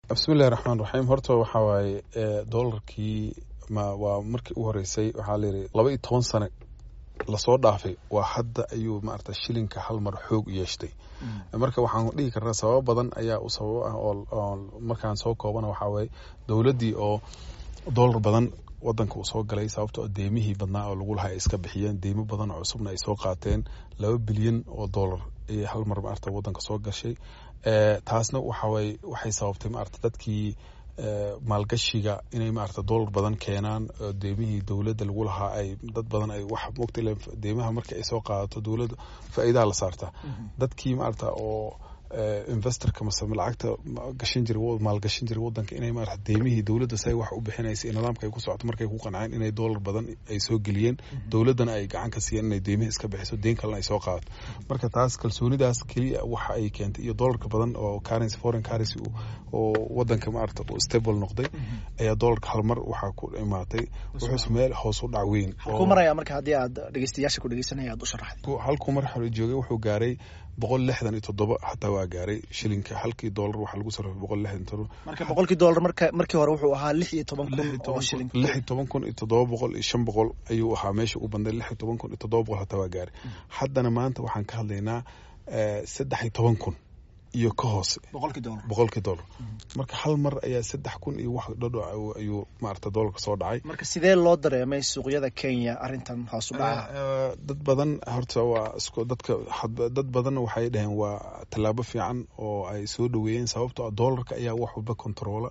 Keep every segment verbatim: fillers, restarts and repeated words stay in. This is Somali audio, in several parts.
bismillahi raxmaan raxiim. horta waxaa waaye doolarkii ma waa markii u horeysay waxaa layidhi laba iyo toban sane lasoo dhaafay waa hadda ayuu maarata shilinka hal mar xoog u yeeshtay. marka waxaan dhihi karnaa sababo badan ayaa u sababo ah oo markaan soo koobana waxaa waaye dowladdii oo doolar badan wadanka uu soo galay sababtoo deemihii badnaa oo lagu lahaa ay iska bixiyeen deymo badan oo cusubna ay soo qaateen laba bilyan oo doolar ayay hal mar maarata wadanka soo gashay. taasna waxaa waaye waxay sababtay maarata dadkii maalgashiga inay maarata doolar badan keenaan deemihii dowladda lagu lahaa ay dad badan ay wax moogta deymaha marka ay soo qaadato dowladda faa'iidaha la saartaa. dadkii maarata oo investorka mase lacagta gashan jiray maalgashan jiray wadanka inay maarata deemihii dowladda say wax u bixinaysay nidaamka ay ku socoto markay ku qanceen inay doolar badan ay soo geliyeen dowladdana ay gacan ka siiyeen inay deemihii iska bixiso deen kalena ay soo qaadato. marka taas kalsoonidaas keliya waxa ay keentay iyo doolarka badan oo currency foreign currency oo wadanka maarata uu stable noqday ayaa doolarka hal mar waxaa ku imaatay wuxuu meel hoos u dhac weyn ku maraya. marka haddii aad dhageystayaasha ku dhageysanaya aad u sharaxday halkuu mar hore joogay wuxuu gaaray boqol lixdan iyo toddoba xataa waa gaaray shilinka halkii doolar waxaa lagu sarrifay boqol lixdan toddoba. marka boqolkii doolar marka markii hore wuxuu ahaa lix iyo toban kun oo shilin lix iyo toban kun iyo toddoba boqol iyo shan boqol ayuu ahaa meesha u banday lix iyo toban kun iyo toddoba boqol hataa waa gaaray. haddana maanta waxaan ka hadlaynaa saddex iyo toban kun iyo ka hoose boqolkii doolar boqolkii doolar. marka hal mar ayaa saddex kun iyo wax dhadho ayuu maarata doolarka soo dhacay. marka sidee loo dareemay suuqyada Kenya arrintan hoos u dhaca? dad badan horta waa isku dadka dad badan waxay dhaheen waa tallaabo fiican oo ay soo dhaweeyeen sababtoo ah doolarka ayaa wax walba controla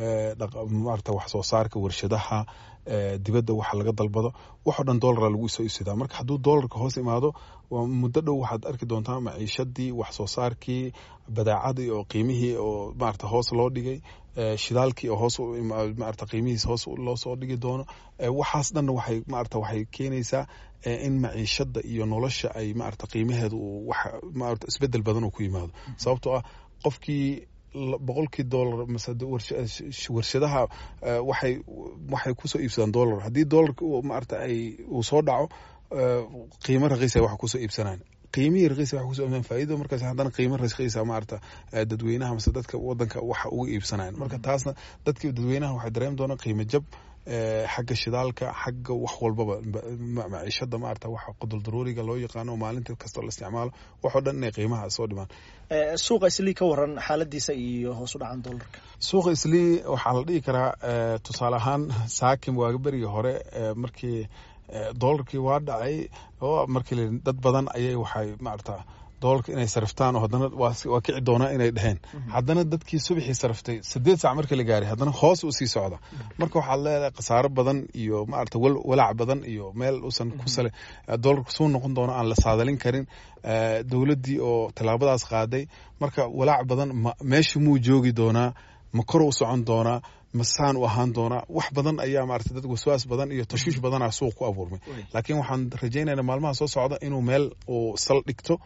maarata wax soo saarka warshadaha dibadda waxa laga dalbado wax oo dhan doolara lagu soo iibsadaa. marka hadduu doolarka hoos imaado muddo dhow waxaad arki doontaa maciishadii wax soo saarkii badaacadii oo qiimihii oo maarata hoos loo dhigay shidaalkii oo hoos maarata qiimihiis hoos loo soo dhigi doono. waxaas dhan waxay maarata waxay keenaysaa in maciishada iyo nolosha ay maarata qiimaheedu uu wax maarata isbedel badan uu ku yimaado sababtoo ah qofkii boqolkii doolar mase warshadaha waxay waxay kusoo iibsadaan doolar haddii doolarka maarata ay uu soo dhaco qiimo raqiisa wax kusoo iibsanaan qiimihii raqiisa wax kusoo iibsanaan faa'iido markaas haddana qiimo raqiisa maarata dadweynaha mase dadka wadanka waxa uga iibsanayaan. marka taasna dadkii dadweynaha waxay dareemi doonaan qiimo jab xagga shidaalka xagga wax walbaba maciishada maarata waxa qudul daruuriga loo yaqaano maalinta kasta la isticmaalo waxoo dhan inay qiimaha soo dhimaan. suuqa islii ka waran xaaladiisa iyo hoos u dhacan doolarka? suuqa islii waxaa la dhihi karaa tusaale ahaan saakim waaga berigii hore markii doolarkii waa dhacay oo markii dad badan ayay waxay maarata doolarka inay sariftaan oo haddana waa kici doonaa inay dheheen haddana dadkii subaxii sariftay sideed saac markii la gaaray haddana hoos u sii socda. marka waxaad leedahay khasaaro badan iyo maarata walaac badan iyo meel uusan ku sale doolarka suu noqon doono aan la saadalin karin dowladdii oo tallaabadaas qaaday. marka walaac badan meesha muu joogi doonaa ma kor u socon doonaa masaan u ahaan doonaa wax badan ayaa maarata dad waswaas badan iyo tashwiish badanaa suuq ku abuurmay. laakiin waxaan rajaynaynaa maalmaha soo socda inuu meel uu sal dhigto